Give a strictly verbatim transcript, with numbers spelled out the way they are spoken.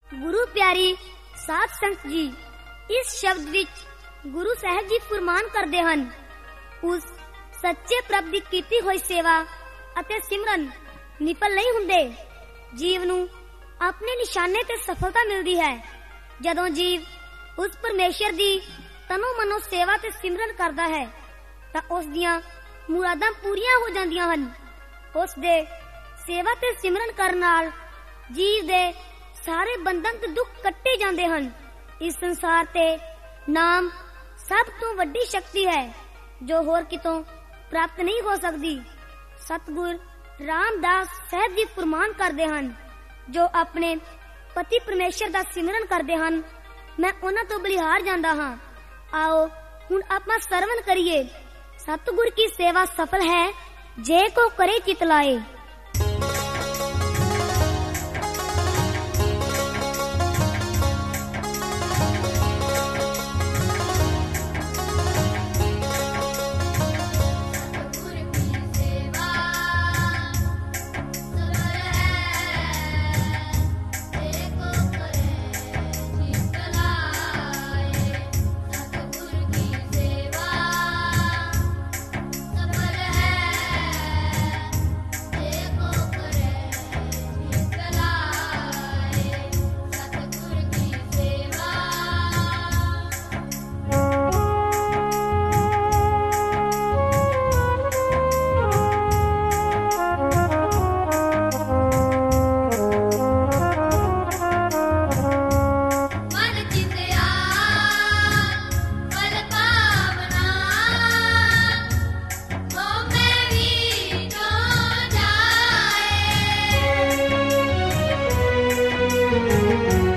गुरु प्यारी साध संगत जी, इस शब्द विच गुरु साहब जी फरमान करते हैं, उस सच्चे प्रभ दी कीती हुई सेवा अते सिमरन निफल नहीं हुंदे। जीव नूं अपने निशाने ते सफलता मिलती है जदों जीव उस परमेश्वर दी तनो मनो सेवा ते सिमरन करता है, तां उस दियां मुरादां पूरीआं हो जांदियां हन। उस दे सेवा ते सिमरन करन नाल जीव दे सारे बंधन ते दुख कट्टे जांदे हन। इस संसार ते नाम सब तो वड्डी शक्ति है जो होर कितों प्राप्त नहीं हो सकती। सतगुर रामदास साहब जी फरमान करते हैं, जो अपने पति परमेश्वर दा सिमरन करते हैं, मैं उन्हां तो बलिहार जांदा हां। आओ हुण आपां सरवण करिए। सतगुर की सेवा सफल है जे को करे चित लाए। Thank you.